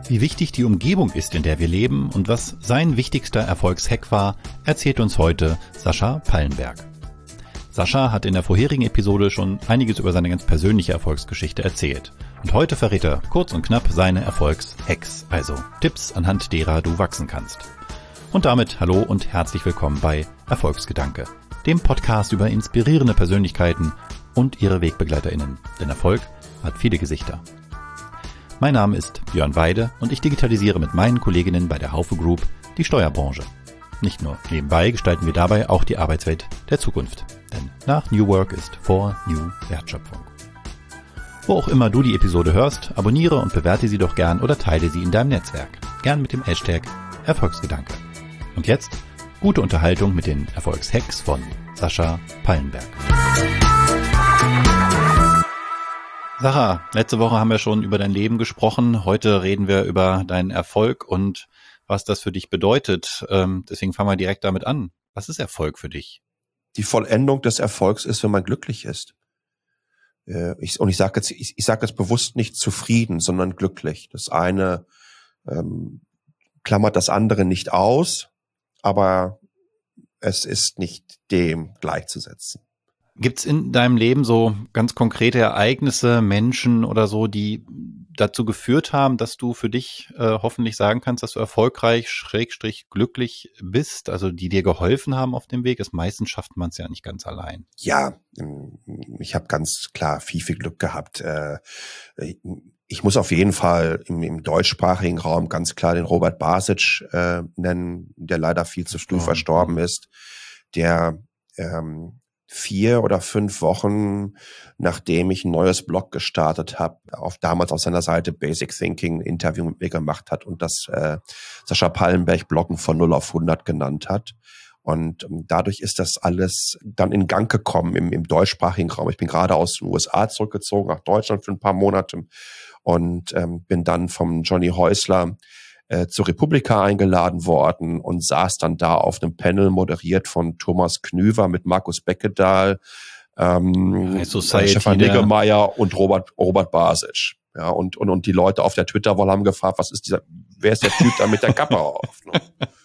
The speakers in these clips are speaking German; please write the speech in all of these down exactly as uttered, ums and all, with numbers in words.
Wie wichtig die Umgebung ist, in der wir leben und was sein wichtigster Erfolgshack war, erzählt uns heute Sascha Pallenberg. Sascha hat in der vorherigen Episode schon einiges über seine ganz persönliche Erfolgsgeschichte erzählt. Und heute verrät er kurz und knapp seine Erfolgshacks, also Tipps, anhand derer du wachsen kannst. Und damit hallo und herzlich willkommen bei Erfolgsgedanke, dem Podcast über inspirierende Persönlichkeiten und ihre WegbegleiterInnen. Denn Erfolg hat viele Gesichter. Mein Name ist Björn Weide und ich digitalisiere mit meinen Kolleginnen bei der Haufe Group die Steuerbranche. Nicht nur nebenbei gestalten wir dabei auch die Arbeitswelt der Zukunft. Denn nach New Work ist vor New Wertschöpfung. Wo auch immer du die Episode hörst, abonniere und bewerte sie doch gern oder teile sie in deinem Netzwerk. Gern mit dem Hashtag Erfolgsgedanke. Und jetzt gute Unterhaltung mit den Erfolgshacks von Sascha Pallenberg. Sascha, letzte Woche haben wir schon über dein Leben gesprochen. Heute reden wir über deinen Erfolg und was das für dich bedeutet. Ähm, deswegen fangen wir direkt damit an. Was ist Erfolg für dich? Die Vollendung des Erfolgs ist, wenn man glücklich ist. Äh, ich, und ich sage jetzt, ich, ich sage jetzt bewusst nicht zufrieden, sondern glücklich. Das eine ähm, klammert das andere nicht aus, aber es ist nicht dem gleichzusetzen. Gibt's in deinem Leben so ganz konkrete Ereignisse, Menschen oder so, die dazu geführt haben, dass du für dich äh, hoffentlich sagen kannst, dass du erfolgreich, schrägstrich glücklich bist, also die dir geholfen haben auf dem Weg? Das meistens schafft man es ja nicht ganz allein. Ja, ich habe ganz klar viel, viel Glück gehabt. Ich muss auf jeden Fall im, im deutschsprachigen Raum ganz klar den Robert Basic äh, nennen, der leider viel zu früh oh. verstorben ist, der ähm, vier oder fünf Wochen, nachdem ich ein neues Blog gestartet habe, auf damals auf seiner Seite Basic Thinking ein Interview mit mir gemacht hat und das äh, Sascha Pallenberg Bloggen von null auf hundert genannt hat. Und ähm, dadurch ist das alles dann in Gang gekommen im, im deutschsprachigen Raum. Ich bin gerade aus den U S A zurückgezogen, nach Deutschland für ein paar Monate und ähm, bin dann vom Johnny Häusler Äh, zur Republika eingeladen worden und saß dann da auf einem Panel, moderiert von Thomas Knüver mit Markus Beckedahl, ähm, Stefan Niggemeier und Robert, Robert Basic. Ja, und, und, und die Leute auf der Twitter-Wall haben gefragt, was ist dieser, wer ist der Typ da mit der Kappe auf? Ne?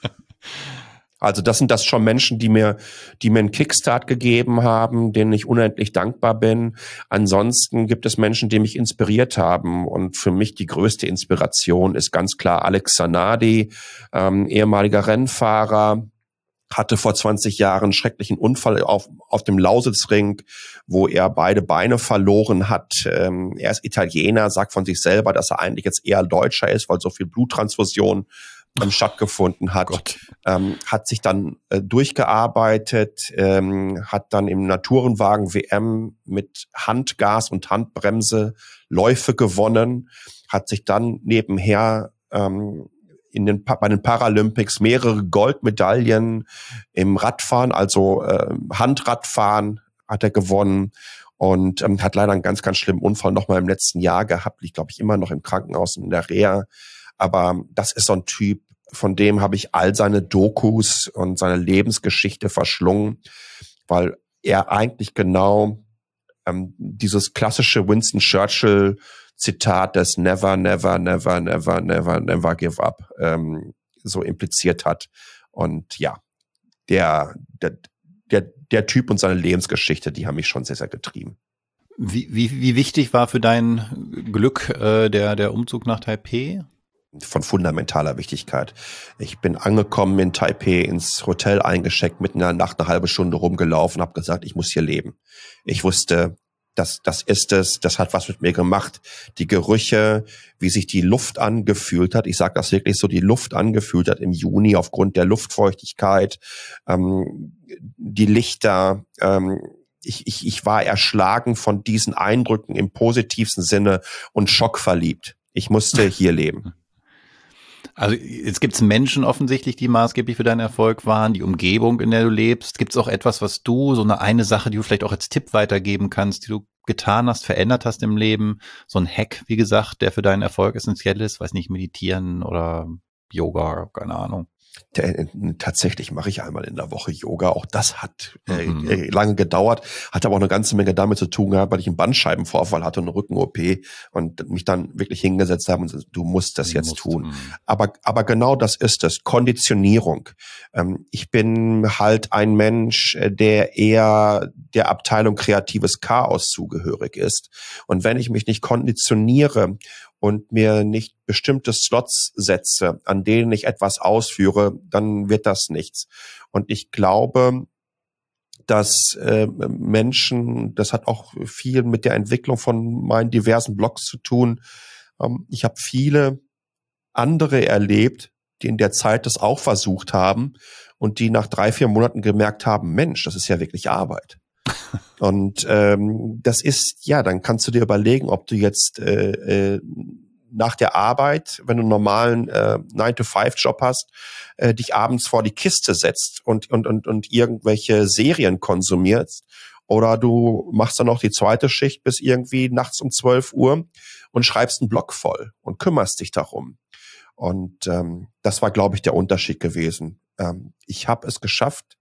Also das sind das schon Menschen, die mir, die mir einen Kickstart gegeben haben, denen ich unendlich dankbar bin. Ansonsten gibt es Menschen, die mich inspiriert haben. Und für mich die größte Inspiration ist ganz klar Alex Zanardi, ähm, ehemaliger Rennfahrer, hatte vor zwanzig Jahren einen schrecklichen Unfall auf, auf dem Lausitzring, wo er beide Beine verloren hat. Ähm, er ist Italiener, sagt von sich selber, dass er eigentlich jetzt eher Deutscher ist, weil so viel Bluttransfusion stattgefunden hat, oh ähm, hat sich dann äh, durchgearbeitet, ähm, hat dann im Naturenwagen W M mit Handgas und Handbremse Läufe gewonnen, hat sich dann nebenher ähm, in den bei den Paralympics mehrere Goldmedaillen im Radfahren, also äh, Handradfahren hat er gewonnen und ähm, hat leider einen ganz, ganz schlimmen Unfall nochmal im letzten Jahr gehabt, liegt, glaube ich, immer noch im Krankenhaus in der Reha. Aber das ist so ein Typ, von dem habe ich all seine Dokus und seine Lebensgeschichte verschlungen, weil er eigentlich genau ähm, dieses klassische Winston Churchill Zitat des Never, never, never, never, never, never give up ähm, so impliziert hat. Und ja, der, der, der, der Typ und seine Lebensgeschichte, die haben mich schon sehr, sehr getrieben. Wie, wie, wie wichtig war für dein Glück äh, der, der Umzug nach Taipei? Von fundamentaler Wichtigkeit. Ich bin angekommen in Taipei, ins Hotel eingecheckt, mitten in der Nacht eine halbe Stunde rumgelaufen, habe gesagt, ich muss hier leben. Ich wusste, das, das ist es, das hat was mit mir gemacht. Die Gerüche, wie sich die Luft angefühlt hat, ich sage das wirklich so, die Luft angefühlt hat im Juni aufgrund der Luftfeuchtigkeit, ähm, die Lichter, ähm, Ich, ich, ich war erschlagen von diesen Eindrücken im positivsten Sinne und schockverliebt. Ich musste hier leben. Also jetzt gibt es Menschen offensichtlich, die maßgeblich für deinen Erfolg waren, die Umgebung, in der du lebst. Gibt es auch etwas, was du, so eine eine Sache, die du vielleicht auch als Tipp weitergeben kannst, die du getan hast, verändert hast im Leben? So ein Hack, wie gesagt, der für deinen Erfolg essentiell ist, weiß nicht, meditieren oder Yoga, keine Ahnung. T- tatsächlich mache ich einmal in der Woche Yoga. Auch das hat äh, mhm. lange gedauert, hat aber auch eine ganze Menge damit zu tun gehabt, weil ich einen Bandscheibenvorfall hatte und eine Rücken-O P und mich dann wirklich hingesetzt haben und gesagt, du musst das du jetzt musst, tun. Mh. Aber aber genau das ist es, Konditionierung. Ähm, ich bin halt ein Mensch, der eher der Abteilung kreatives Chaos zugehörig ist. Und wenn ich mich nicht konditioniere und mir nicht bestimmte Slots setze, an denen ich etwas ausführe, dann wird das nichts. Und ich glaube, dass äh, Menschen, das hat auch viel mit der Entwicklung von meinen diversen Blogs zu tun. Ähm, ich habe viele andere erlebt, die in der Zeit das auch versucht haben und die nach drei, vier Monaten gemerkt haben, Mensch, das ist ja wirklich Arbeit. Und ähm, das ist, ja, dann kannst du dir überlegen, ob du jetzt äh, äh, nach der Arbeit, wenn du einen normalen äh, nine to five Job hast, äh, dich abends vor die Kiste setzt und, und, und, und irgendwelche Serien konsumierst. Oder du machst dann noch die zweite Schicht bis irgendwie nachts um zwölf Uhr und schreibst einen Blog voll und kümmerst dich darum. Und ähm, das war, glaube ich, der Unterschied gewesen. Ähm, ich habe es geschafft,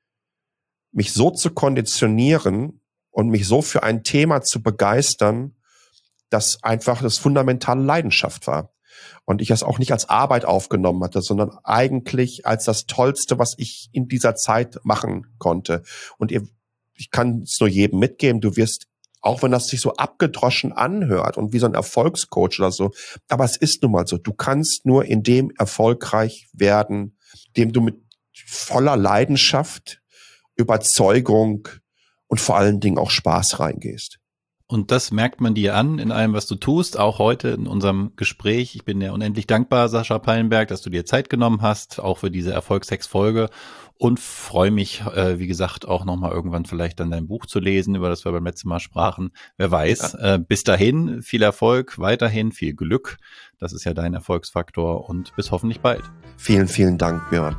mich so zu konditionieren und mich so für ein Thema zu begeistern, dass einfach das fundamentale Leidenschaft war. Und ich es auch nicht als Arbeit aufgenommen hatte, sondern eigentlich als das Tollste, was ich in dieser Zeit machen konnte. Und ihr, ich kann es nur jedem mitgeben, du wirst, auch wenn das sich so abgedroschen anhört und wie so ein Erfolgscoach oder so, aber es ist nun mal so, du kannst nur in dem erfolgreich werden, dem du mit voller Leidenschaft, Überzeugung und vor allen Dingen auch Spaß reingehst. Und das merkt man dir an in allem, was du tust, auch heute in unserem Gespräch. Ich bin dir unendlich dankbar, Sascha Pallenberg, dass du dir Zeit genommen hast, auch für diese Erfolgstext-Folge, und freue mich, äh, wie gesagt, auch nochmal irgendwann vielleicht dann dein Buch zu lesen, über das wir beim letzten Mal sprachen. Wer weiß. Ja. Äh, bis dahin viel Erfolg, weiterhin viel Glück. Das ist ja dein Erfolgsfaktor, und bis hoffentlich bald. Vielen, vielen Dank, Björn.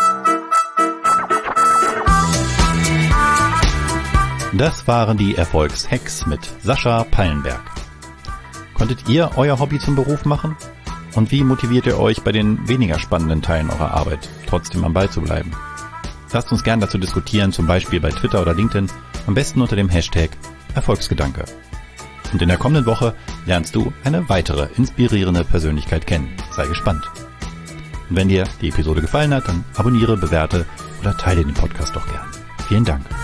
Das waren die Erfolgshacks mit Sascha Pallenberg. Konntet ihr euer Hobby zum Beruf machen? Und wie motiviert ihr euch bei den weniger spannenden Teilen eurer Arbeit, trotzdem am Ball zu bleiben? Lasst uns gern dazu diskutieren, zum Beispiel bei Twitter oder LinkedIn, am besten unter dem Hashtag Erfolgsgedanke. Und in der kommenden Woche lernst du eine weitere inspirierende Persönlichkeit kennen. Sei gespannt. Und wenn dir die Episode gefallen hat, dann abonniere, bewerte oder teile den Podcast doch gern. Vielen Dank.